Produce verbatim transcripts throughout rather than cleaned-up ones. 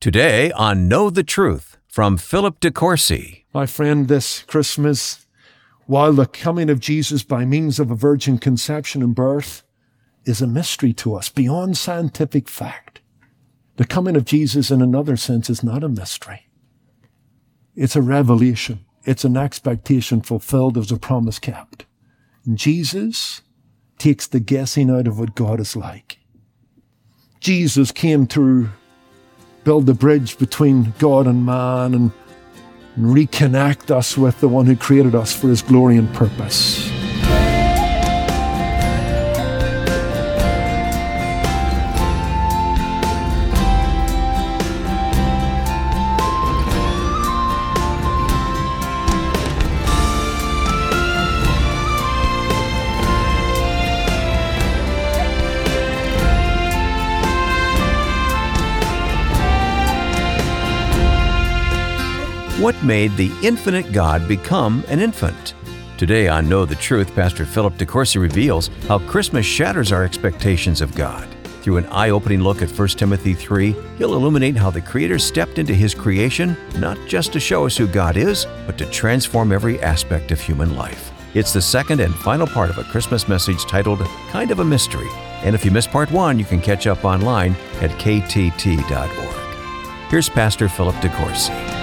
Today on Know the Truth from Philip DeCourcy. My friend, this Christmas, while the coming of Jesus by means of a virgin conception and birth is a mystery to us beyond scientific fact, the coming of Jesus in another sense is not a mystery. It's a revelation. It's an expectation fulfilled as a promise kept. And Jesus takes the guessing out of what God is like. Jesus came to build the bridge between God and man and reconnect us with the one who created us for his glory and purpose. What made the infinite God become an infant? Today on Know the Truth, Pastor Philip DeCourcy reveals how Christmas shatters our expectations of God. Through an eye-opening look at First Timothy three, he'll illuminate how the Creator stepped into his creation, not just to show us who God is, but to transform every aspect of human life. It's the second and final part of a Christmas message titled Kind of a Mystery. And if you missed part one, you can catch up online at k t t dot org. Here's Pastor Philip DeCourcy.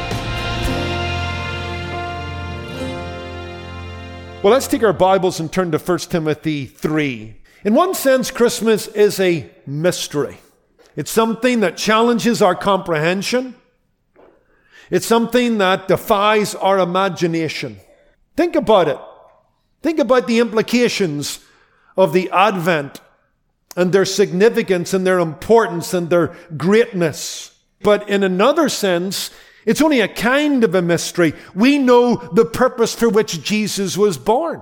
Well, let's take our Bibles and turn to First Timothy three. In one sense, Christmas is a mystery. It's something that challenges our comprehension. It's something that defies our imagination. Think about it. Think about the implications of the Advent and their significance and their importance and their greatness. But in another sense, it's only a kind of a mystery. We know the purpose for which Jesus was born.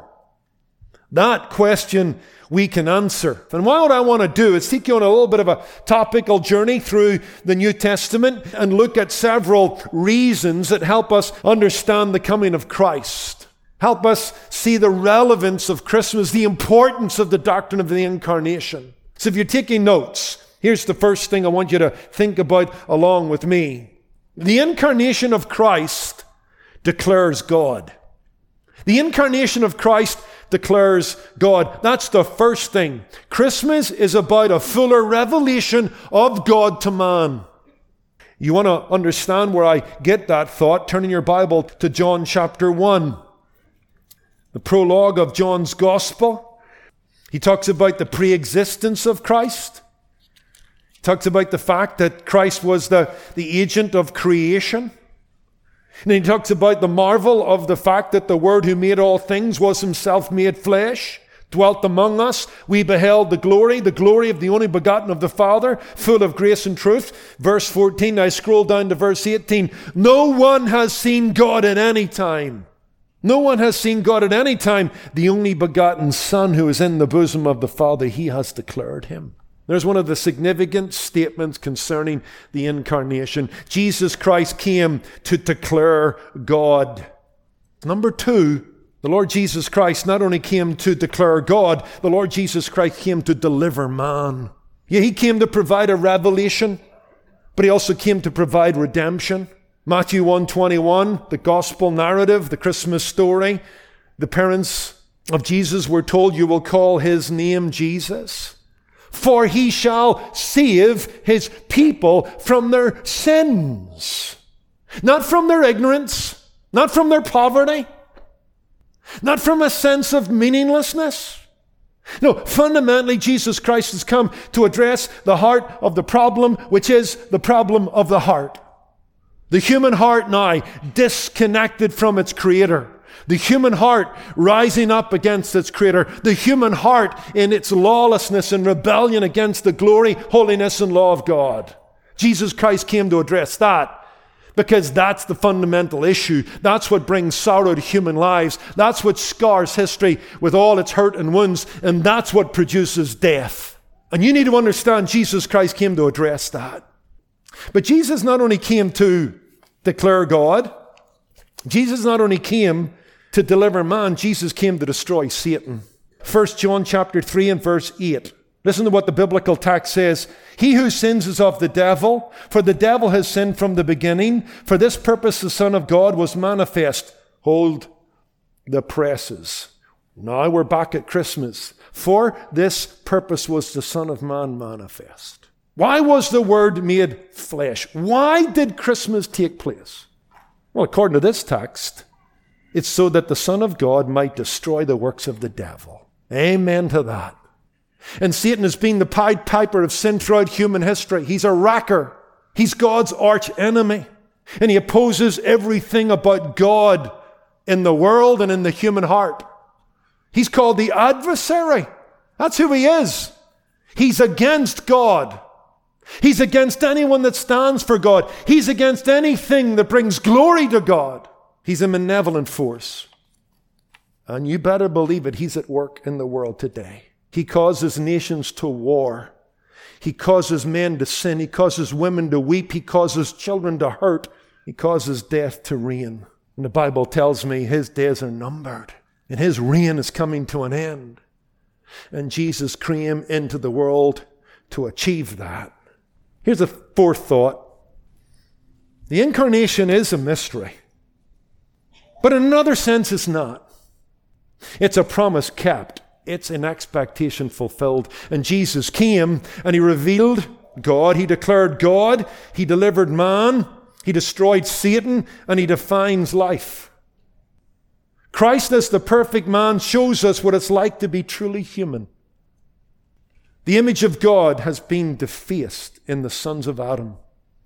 That question we can answer. And what I want to do is take you on a little bit of a topical journey through the New Testament and look at several reasons that help us understand the coming of Christ. Help us see the relevance of Christmas, the importance of the doctrine of the Incarnation. So if you're taking notes, here's the first thing I want you to think about along with me. The incarnation of Christ declares God. The incarnation of Christ declares God. That's the first thing. Christmas is about a fuller revelation of God to man. You want to understand where I get that thought? Turn in your Bible to John chapter one. The prologue of John's Gospel. He talks about the pre-existence of Christ. Talks about the fact that Christ was the, the agent of creation. And he talks about the marvel of the fact that the Word who made all things was himself made flesh, dwelt among us. We beheld the glory, the glory of the only begotten of the Father, full of grace and truth. Verse fourteen, I scroll down to verse eighteen. No one has seen God at any time. No one has seen God at any time. The only begotten Son who is in the bosom of the Father, he has declared him. There's one of the significant statements concerning the incarnation. Jesus Christ came to declare God. Number two, the Lord Jesus Christ not only came to declare God, the Lord Jesus Christ came to deliver man. Yeah, he came to provide a revelation, but he also came to provide redemption. Matthew one twenty-one, the gospel narrative, the Christmas story. The parents of Jesus were told, you will call his name Jesus. For he shall save his people from their sins. Not from their ignorance, not from their poverty, not from a sense of meaninglessness. No, fundamentally, Jesus Christ has come to address the heart of the problem, which is the problem of the heart. The human heart now disconnected from its Creator. The human heart rising up against its Creator. The human heart in its lawlessness and rebellion against the glory, holiness, and law of God. Jesus Christ came to address that because that's the fundamental issue. That's what brings sorrow to human lives. That's what scars history with all its hurt and wounds. And that's what produces death. And you need to understand Jesus Christ came to address that. But Jesus not only came to declare God, Jesus not only came to deliver man, Jesus came to destroy Satan. First John chapter three and verse eight. Listen to what the biblical text says. He who sins is of the devil, for the devil has sinned from the beginning. For this purpose the Son of God was manifest. Hold the presses. Now we're back at Christmas. For this purpose was the Son of Man manifest. Why was the Word made flesh? Why did Christmas take place? Well, according to this text, it's so that the Son of God might destroy the works of the devil. Amen to that. And Satan has been the Pied Piper of sin throughout human history. He's a wrecker. He's God's arch enemy. And he opposes everything about God in the world and in the human heart. He's called the adversary. That's who he is. He's against God. He's against anyone that stands for God. He's against anything that brings glory to God. He's a malevolent force. And you better believe it, he's at work in the world today. He causes nations to war. He causes men to sin. He causes women to weep. He causes children to hurt. He causes death to reign. And the Bible tells me his days are numbered. And his reign is coming to an end. And Jesus came into the world to achieve that. Here's a fourth thought. The incarnation is a mystery. But in another sense, it's not. It's a promise kept. It's an expectation fulfilled. And Jesus came and he revealed God. He declared God. He delivered man. He destroyed Satan. And he defines life. Christ as the perfect man shows us what it's like to be truly human. The image of God has been defaced in the sons of Adam.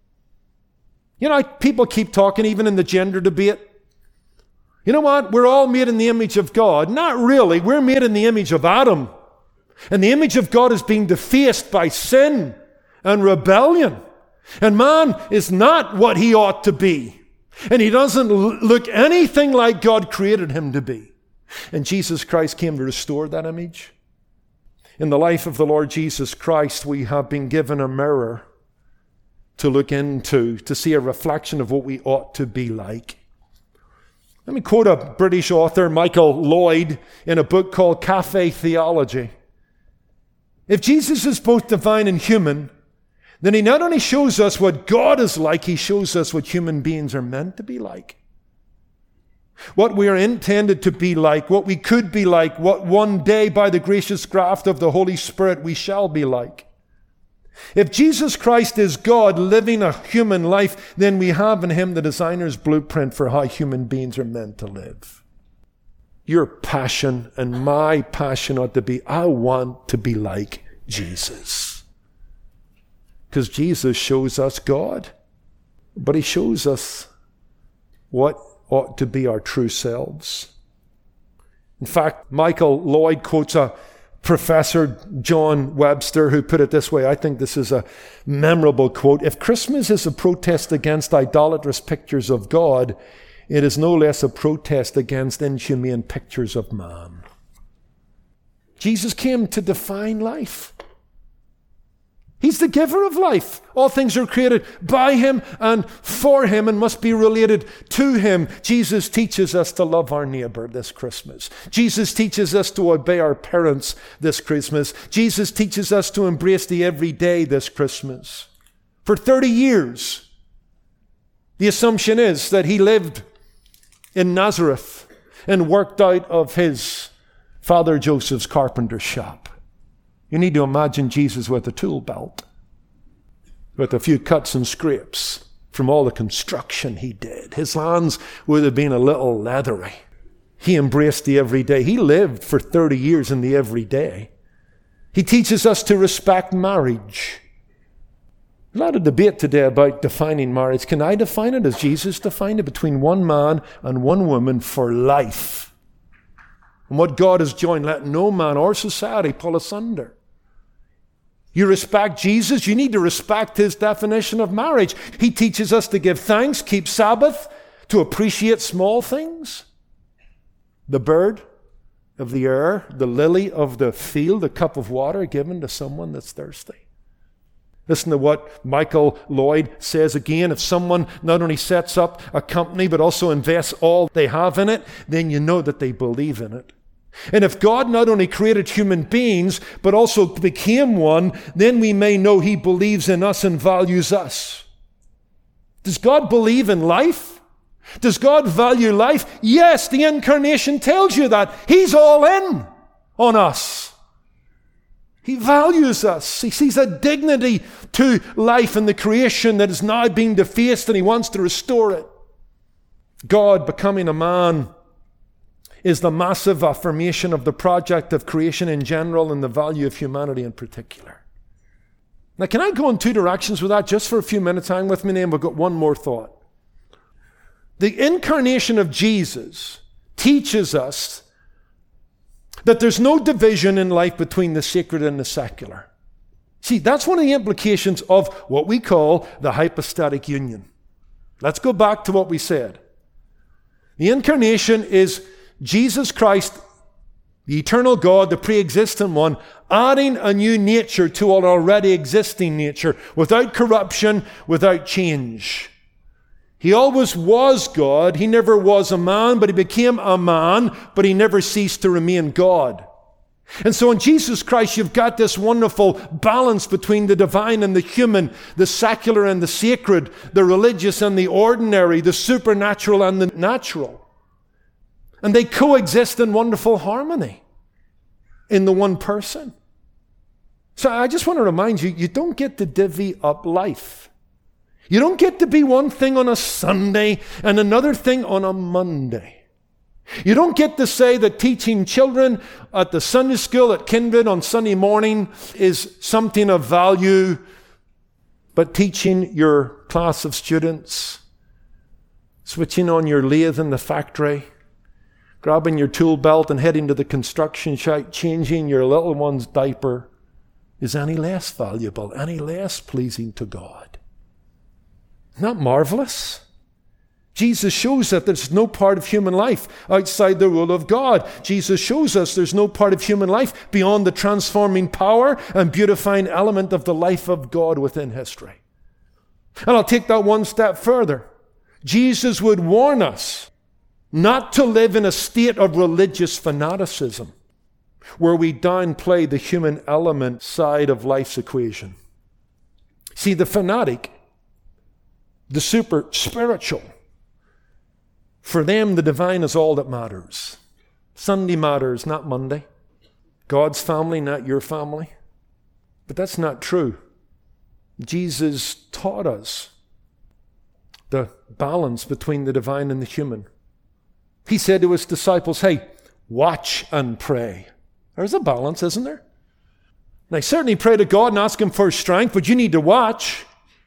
You know, people keep talking even in the gender debate. You know what? We're all made in the image of God. Not really. We're made in the image of Adam. And the image of God is being defaced by sin and rebellion. And man is not what he ought to be. And he doesn't look anything like God created him to be. And Jesus Christ came to restore that image. In the life of the Lord Jesus Christ, we have been given a mirror to look into, to see a reflection of what we ought to be like. Let me quote a British author, Michael Lloyd, in a book called Cafe Theology. If Jesus is both divine and human, then he not only shows us what God is like, he shows us what human beings are meant to be like. What we are intended to be like, what we could be like, what one day by the gracious graft of the Holy Spirit we shall be like. If Jesus Christ is God living a human life, then we have in him the designer's blueprint for how human beings are meant to live. Your passion and my passion ought to be, I want to be like Jesus. Because Jesus shows us God, but he shows us what ought to be our true selves. In fact, Michael Lloyd quotes a Professor John Webster, who put it this way. I think this is a memorable quote. If Christmas is a protest against idolatrous pictures of God, it is no less a protest against inhumane pictures of man. Jesus came to define life. He's the giver of life. All things are created by him and for him and must be related to him. Jesus teaches us to love our neighbor this Christmas. Jesus teaches us to obey our parents this Christmas. Jesus teaches us to embrace the everyday this Christmas. For thirty years, the assumption is that he lived in Nazareth and worked out of his Father Joseph's carpenter shop. You need to imagine Jesus with a tool belt, with a few cuts and scrapes from all the construction he did. His hands would have been a little leathery. He embraced the everyday. He lived for thirty years in the everyday. He teaches us to respect marriage. A lot of debate today about defining marriage. Can I define it as Jesus defined it? Between one man and one woman for life. And what God has joined, let no man or society pull asunder. You respect Jesus, you need to respect his definition of marriage. He teaches us to give thanks, keep Sabbath, to appreciate small things. The bird of the air, the lily of the field, a cup of water given to someone that's thirsty. Listen to what Michael Lloyd says again. If someone not only sets up a company but also invests all they have in it, then you know that they believe in it. And if God not only created human beings, but also became one, then we may know he believes in us and values us. Does God believe in life? Does God value life? Yes, the incarnation tells you that. He's all in on us. He values us. He sees a dignity to life in the creation that is now being defaced, and he wants to restore it. God becoming a man is the massive affirmation of the project of creation in general and the value of humanity in particular. Now, can I go in two directions with that just for a few minutes? Hang with me, and we've got one more thought. The incarnation of Jesus teaches us that there's no division in life between the sacred and the secular. See, that's one of the implications of what we call the hypostatic union. Let's go back to what we said. The incarnation is Jesus Christ, the eternal God, the pre-existent one, adding a new nature to an already existing nature, without corruption, without change. He always was God. He never was a man, but he became a man, but he never ceased to remain God. And so in Jesus Christ, you've got this wonderful balance between the divine and the human, the secular and the sacred, the religious and the ordinary, the supernatural and the natural. And they coexist in wonderful harmony in the one person. So I just want to remind you, you don't get to divvy up life. You don't get to be one thing on a Sunday and another thing on a Monday. You don't get to say that teaching children at the Sunday school at Kindred on Sunday morning is something of value, but teaching your class of students, switching on your lathe in the factory, grabbing your tool belt and heading to the construction site, changing your little one's diaper, is any less valuable, any less pleasing to God. Isn't that marvelous? Jesus shows that there's no part of human life outside the rule of God. Jesus shows us there's no part of human life beyond the transforming power and beautifying element of the life of God within history. And I'll take that one step further. Jesus would warn us not to live in a state of religious fanaticism where we downplay the human element side of life's equation. See, the fanatic, the super spiritual, for them the divine is all that matters. Sunday matters, not Monday. God's family, not your family. But that's not true. Jesus taught us the balance between the divine and the human. He said to his disciples, hey, watch and pray. There's a balance, isn't there? Now, certainly pray to God and ask him for strength, but you need to watch.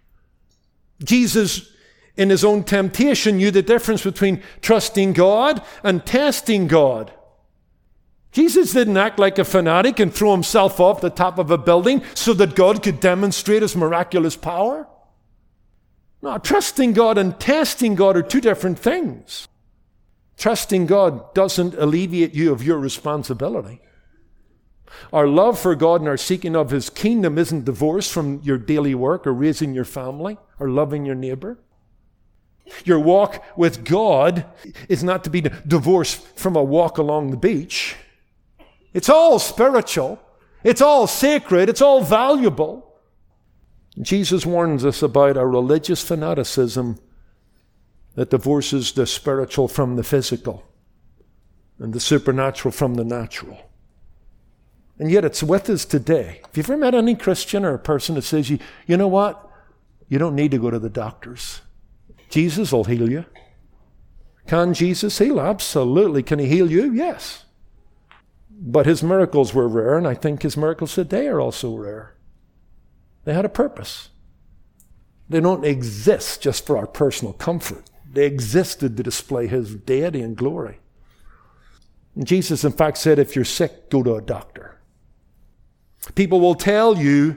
Jesus, in his own temptation, knew the difference between trusting God and testing God. Jesus didn't act like a fanatic and throw himself off the top of a building so that God could demonstrate his miraculous power. No, trusting God and testing God are two different things. Trusting God doesn't alleviate you of your responsibility. Our love for God and our seeking of his kingdom isn't divorced from your daily work or raising your family or loving your neighbor. Your walk with God is not to be divorced from a walk along the beach. It's all spiritual. It's all sacred. It's all valuable. Jesus warns us about a religious fanaticism that divorces the spiritual from the physical and the supernatural from the natural. And yet it's with us today. Have you ever met any Christian or a person that says, you, you know what? You don't need to go to the doctors. Jesus will heal you. Can Jesus heal? Absolutely. Can he heal you? Yes. But his miracles were rare, and I think his miracles today are also rare. They had a purpose. They don't exist just for our personal comfort. They existed to display his deity and glory. And Jesus, in fact, said, if you're sick, go to a doctor. People will tell you,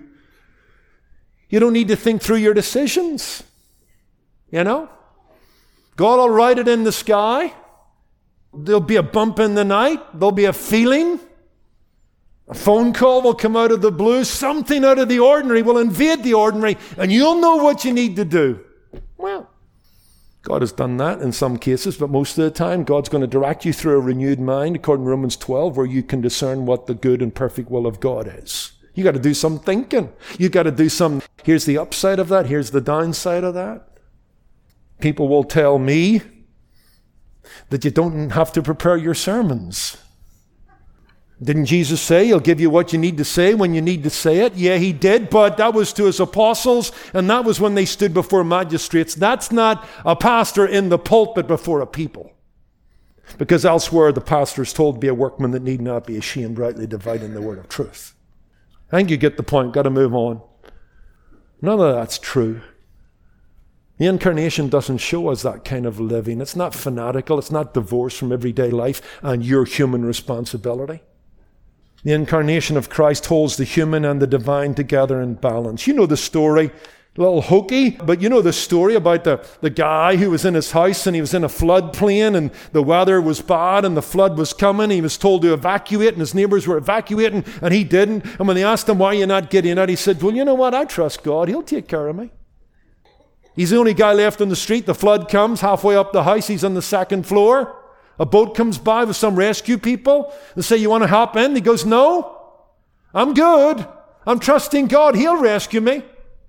you don't need to think through your decisions. You know? God will write it in the sky. There'll be a bump in the night. There'll be a feeling. A phone call will come out of the blue. Something out of the ordinary will invade the ordinary, and you'll know what you need to do. Well, God has done that in some cases, but most of the time, God's going to direct you through a renewed mind, according to Romans twelve, where you can discern what the good and perfect will of God is. You got to do some thinking. You got to do some, here's the upside of that, here's the downside of that. People will tell me that you don't have to prepare your sermons. Didn't Jesus say he'll give you what you need to say when you need to say it? Yeah, he did, but that was to his apostles, and that was when they stood before magistrates. That's not a pastor in the pulpit before a people. Because elsewhere the pastor is told to be a workman that need not be ashamed, rightly dividing the word of truth. I think you get the point. Got to move on. None of that's true. The incarnation doesn't show us that kind of living. It's not fanatical. It's not divorced from everyday life and your human responsibility. The incarnation of Christ holds the human and the divine together in balance. You know the story, a little hokey, but you know the story about the, the guy who was in his house and he was in a floodplain and the weather was bad and the flood was coming. He was told to evacuate and his neighbors were evacuating and he didn't. And when they asked him, why are you not getting out? He said, well, you know what? I trust God. He'll take care of me. He's the only guy left on the street. The flood comes halfway up the house. He's on the second floor. A boat comes by with some rescue people. They say, you want to hop in? He goes, no, I'm good. I'm trusting God. He'll rescue me.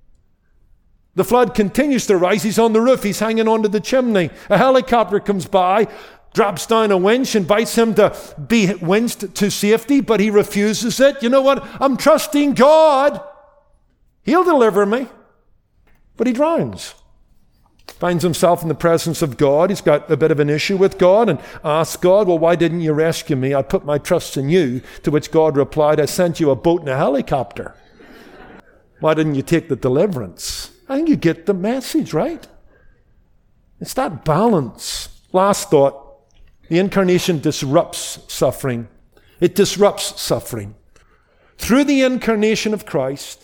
The flood continues to rise. He's on the roof. He's hanging onto the chimney. A helicopter comes by, drops down a winch, invites him to be winched to safety, but he refuses it. You know what? I'm trusting God. He'll deliver me. But he drowns. Finds himself in the presence of God. He's got a bit of an issue with God and asks God, well, why didn't you rescue me? I put my trust in you. To which God replied, I sent you a boat and a helicopter. Why didn't you take the deliverance? I think you get the message, right? It's that balance. Last thought, the incarnation disrupts suffering. It disrupts suffering. Through the incarnation of Christ,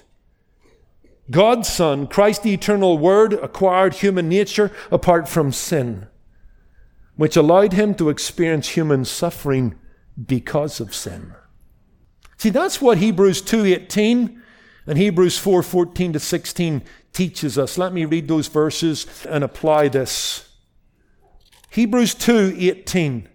God's Son, Christ the eternal Word, acquired human nature apart from sin, which allowed him to experience human suffering because of sin. See, that's what Hebrews two eighteen and Hebrews four fourteen to sixteen teaches us. Let me read those verses and apply this. Hebrews two eighteen.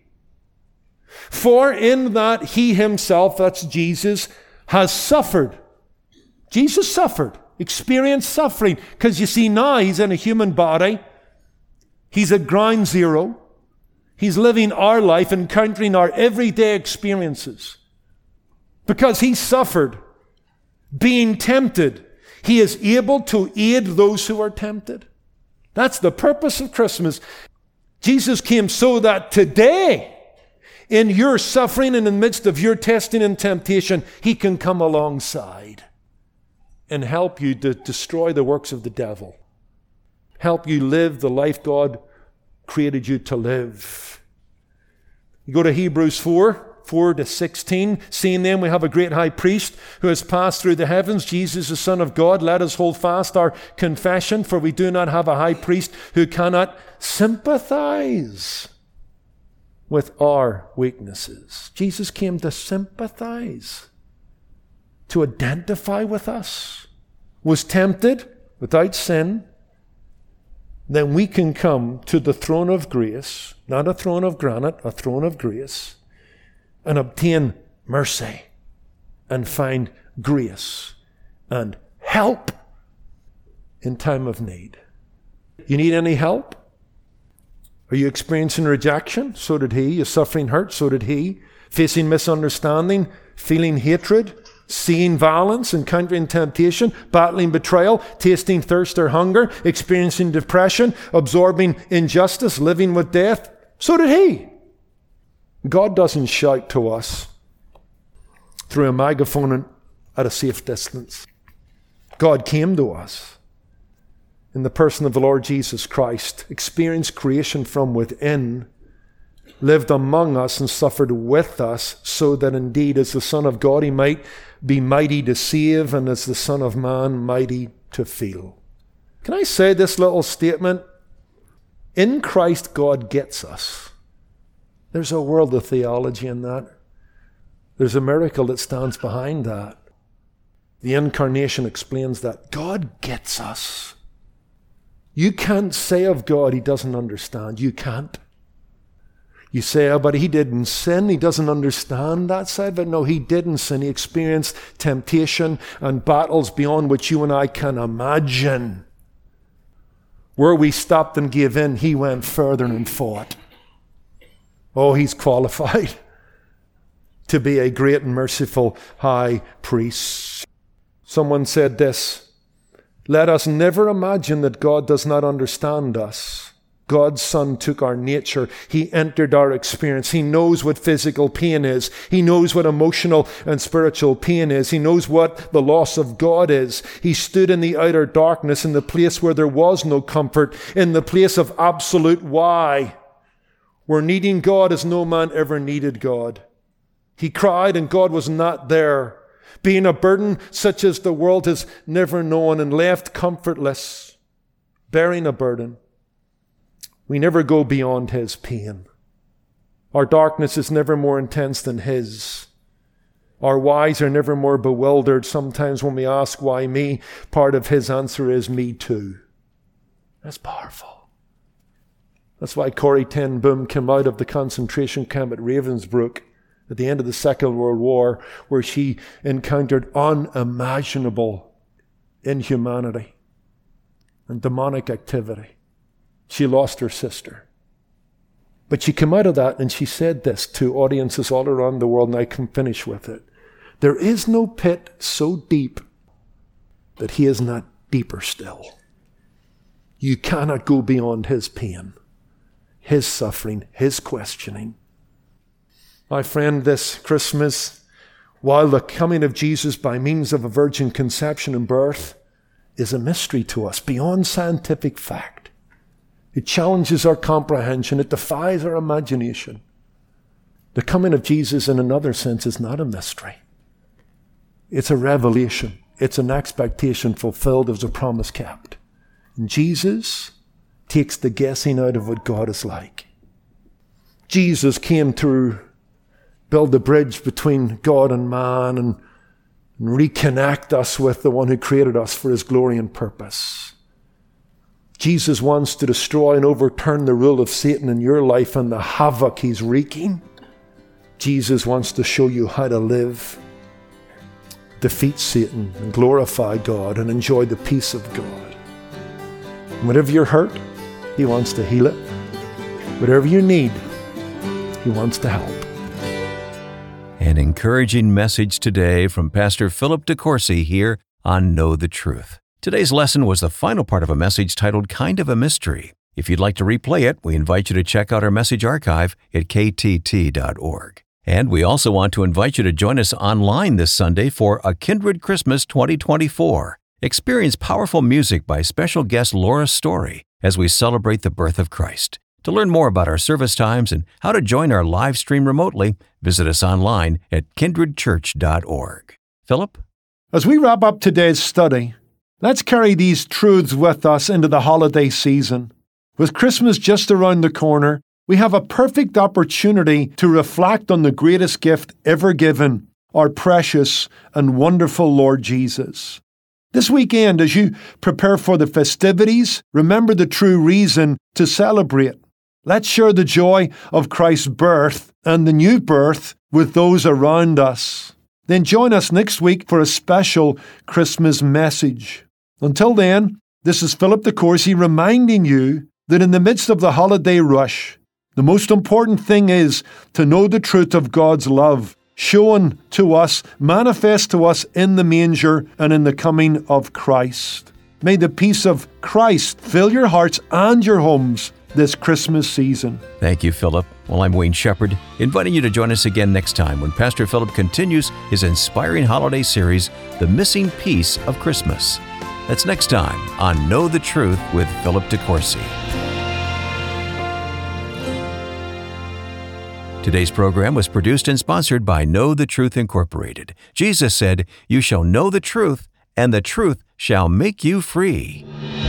For in that he himself, that's Jesus, has suffered. Jesus suffered. Experienced suffering. Because you see, now he's in a human body. He's at ground zero. He's living our life, encountering our everyday experiences. Because he suffered, being tempted, he is able to aid those who are tempted. That's the purpose of Christmas. Jesus came so that today, in your suffering and in the midst of your testing and temptation, he can come alongside and help you to destroy the works of the devil. Help you live the life God created you to live. You go to Hebrews four, four to sixteen. Seeing then we have a great high priest who has passed through the heavens, Jesus the Son of God. Let us hold fast our confession, for we do not have a high priest who cannot sympathize with our weaknesses. Jesus came to sympathize, to identify with us, was tempted without sin. Then we can come to the throne of grace, not a throne of granite, a throne of grace, and obtain mercy and find grace and help in time of need. You need any help? Are you experiencing rejection? So did he. You're suffering hurt? So did he. Facing misunderstanding, feeling hatred, seeing violence, encountering temptation, battling betrayal, tasting thirst or hunger, experiencing depression, absorbing injustice, living with death. So did he. God doesn't shout to us through a megaphone at a safe distance. God came to us in the person of the Lord Jesus Christ, experienced creation from within, lived among us and suffered with us, so that indeed as the Son of God he might be mighty to save, and as the Son of Man mighty to feel. Can I say this little statement? In Christ God gets us. There's a world of theology in that. There's a miracle that stands behind that. The incarnation explains that. God gets us. You can't say of God he doesn't understand. You can't. You say, oh, but he didn't sin. He doesn't understand that side of it. No, he didn't sin. He experienced temptation and battles beyond which you and I can imagine. Where we stopped and gave in, he went further and fought. Oh, he's qualified to be a great and merciful high priest. Someone said this, let us never imagine that God does not understand us. God's Son took our nature. He entered our experience. He knows what physical pain is. He knows what emotional and spiritual pain is. He knows what the loss of God is. He stood in the outer darkness, in the place where there was no comfort, in the place of absolute why, where needing God as no man ever needed God. He cried and God was not there, being a burden such as the world has never known, and left comfortless, bearing a burden. We never go beyond his pain. Our darkness is never more intense than his. Our whys are never more bewildered. Sometimes when we ask why me, part of his answer is me too. That's powerful. That's why Corrie ten Boom came out of the concentration camp at Ravensbrück at the end of the Second World War, where she encountered unimaginable inhumanity and demonic activity. She lost her sister. But she came out of that and she said this to audiences all around the world, and I can finish with it. There is no pit so deep that he is not deeper still. You cannot go beyond his pain, his suffering, his questioning. My friend, this Christmas, while the coming of Jesus by means of a virgin conception and birth is a mystery to us beyond scientific fact, it challenges our comprehension. It defies our imagination. The coming of Jesus, in another sense, is not a mystery. It's a revelation. It's an expectation fulfilled as a promise kept. And Jesus takes the guessing out of what God is like. Jesus came to build the bridge between God and man and reconnect us with the one who created us for his glory and purpose. Jesus wants to destroy and overturn the rule of Satan in your life and the havoc he's wreaking. Jesus wants to show you how to live, defeat Satan, and glorify God and enjoy the peace of God. And whatever you're hurt, he wants to heal it. Whatever you need, he wants to help. An encouraging message today from Pastor Philip DeCourcy here on Know the Truth. Today's lesson was the final part of a message titled Kind of a Mystery. If you'd like to replay it, we invite you to check out our message archive at k t t dot org. And we also want to invite you to join us online this Sunday for A Kindred Christmas twenty twenty-four. Experience powerful music by special guest Laura Story as we celebrate the birth of Christ. To learn more about our service times and how to join our live stream remotely, visit us online at kindred church dot org. Philip? As we wrap up today's study, let's carry these truths with us into the holiday season. With Christmas just around the corner, we have a perfect opportunity to reflect on the greatest gift ever given, our precious and wonderful Lord Jesus. This weekend, as you prepare for the festivities, remember the true reason to celebrate. Let's share the joy of Christ's birth and the new birth with those around us. Then join us next week for a special Christmas message. Until then, this is Philip DeCourcy reminding you that in the midst of the holiday rush, the most important thing is to know the truth of God's love, shown to us, manifest to us in the manger and in the coming of Christ. May the peace of Christ fill your hearts and your homes this Christmas season. Thank you, Philip. Well, I'm Wayne Shepherd, inviting you to join us again next time when Pastor Philip continues his inspiring holiday series, The Missing Piece of Christmas. That's next time on Know the Truth with Philip DeCourcy. Today's program was produced and sponsored by Know the Truth Incorporated. Jesus said, "You shall know the truth, and the truth shall make you free."